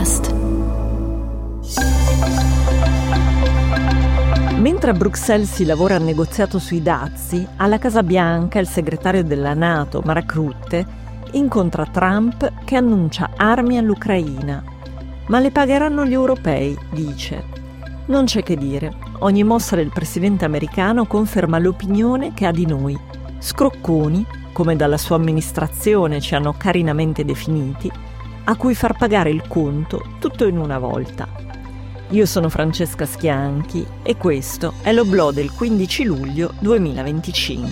Podcast. Mentre a Bruxelles si lavora al negoziato sui dazi, alla Casa Bianca il segretario della NATO, Mark Rutte, incontra Trump che annuncia armi all'Ucraina. Ma le pagheranno gli europei, dice. Non c'è che dire, ogni mossa del presidente americano conferma l'opinione che ha di noi. Scrocconi, come dalla sua amministrazione ci hanno carinamente definiti, a cui far pagare il conto tutto in una volta. Io sono Francesca Schianchi e questo è l'Oblò del 15 luglio 2025.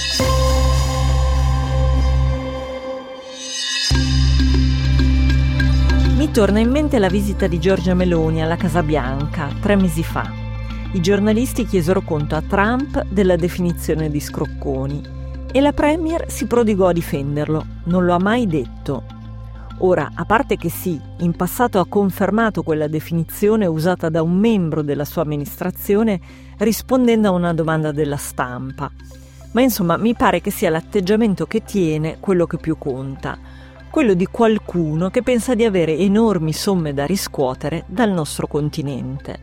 Mi torna in mente la visita di Giorgia Meloni alla Casa Bianca 3 mesi fa. I giornalisti chiesero conto a Trump della definizione di scrocconi e la Premier si prodigò a difenderlo. Non lo ha mai detto. Ora, a parte che sì, in passato ha confermato quella definizione usata da un membro della sua amministrazione rispondendo a una domanda della stampa. Ma insomma, mi pare che sia l'atteggiamento che tiene quello che più conta, quello di qualcuno che pensa di avere enormi somme da riscuotere dal nostro continente.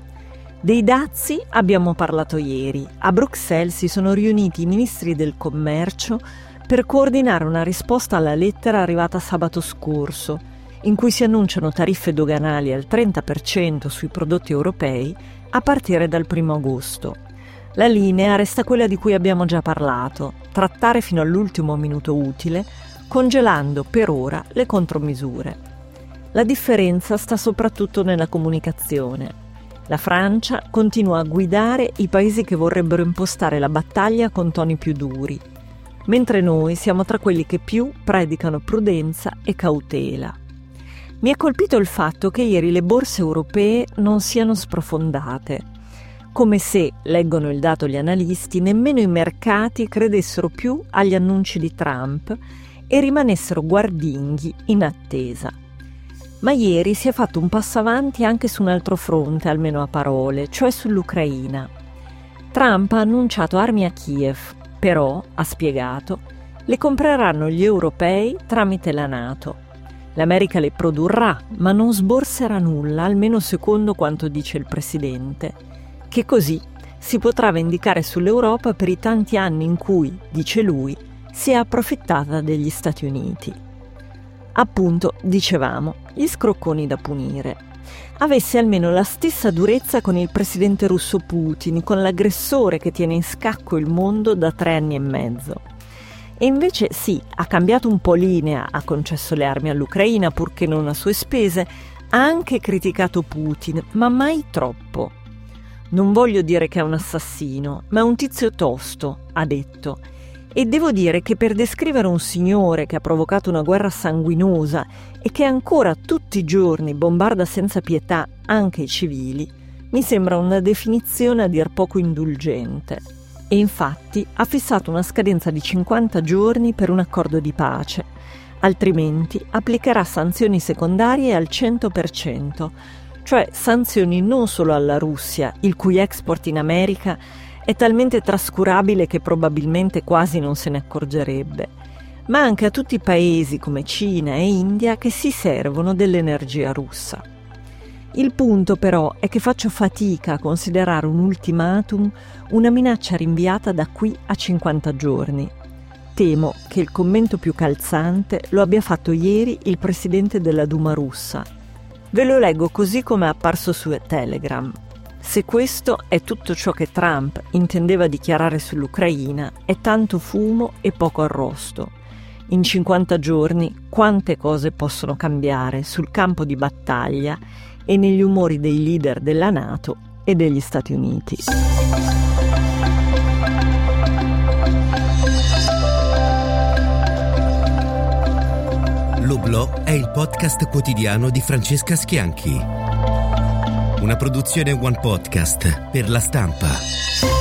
Dei dazi abbiamo parlato ieri. A Bruxelles si sono riuniti i ministri del commercio per coordinare una risposta alla lettera arrivata sabato scorso, in cui si annunciano tariffe doganali al 30% sui prodotti europei a partire dal 1 agosto. La linea resta quella di cui abbiamo già parlato, trattare fino all'ultimo minuto utile, congelando per ora le contromisure. La differenza sta soprattutto nella comunicazione. La Francia continua a guidare i paesi che vorrebbero impostare la battaglia con toni più duri, mentre noi siamo tra quelli che più predicano prudenza e cautela. Mi ha colpito il fatto che ieri le borse europee non siano sprofondate, come se, leggono il dato gli analisti, nemmeno i mercati credessero più agli annunci di Trump e rimanessero guardinghi in attesa. Ma ieri si è fatto un passo avanti anche su un altro fronte, almeno a parole, cioè sull'Ucraina. Trump ha annunciato armi a Kiev, però, ha spiegato, le compreranno gli europei tramite la NATO. L'America le produrrà, ma non sborserà nulla, almeno secondo quanto dice il presidente, che così si potrà vendicare sull'Europa per i tanti anni in cui, dice lui, si è approfittata degli Stati Uniti. Appunto, dicevamo, gli scrocconi da punire. Avesse almeno la stessa durezza con il presidente russo Putin, con l'aggressore che tiene in scacco il mondo da 3 anni e mezzo. E invece sì, ha cambiato un po' linea, ha concesso le armi all'Ucraina purché non a sue spese, ha anche criticato Putin, ma mai troppo. Non voglio dire che è un assassino, ma è un tizio tosto, ha detto. E devo dire che per descrivere un signore che ha provocato una guerra sanguinosa e che ancora tutti i giorni bombarda senza pietà anche i civili, mi sembra una definizione a dir poco indulgente. E infatti ha fissato una scadenza di 50 giorni per un accordo di pace, altrimenti applicherà sanzioni secondarie al 100%, cioè sanzioni non solo alla Russia, il cui export in America è talmente trascurabile che probabilmente quasi non se ne accorgerebbe, ma anche a tutti i paesi come Cina e India che si servono dell'energia russa. Il punto però è che faccio fatica a considerare un ultimatum una minaccia rinviata da qui a 50 giorni. Temo che il commento più calzante lo abbia fatto ieri il presidente della Duma russa. Ve lo leggo così come è apparso su Telegram. Se questo è tutto ciò che Trump intendeva dichiarare sull'Ucraina, è tanto fumo e poco arrosto. In 50 giorni quante cose possono cambiare sul campo di battaglia e negli umori dei leader della NATO e degli Stati Uniti. L'Oblò è il podcast quotidiano di Francesca Schianchi. Una produzione One Podcast per La Stampa.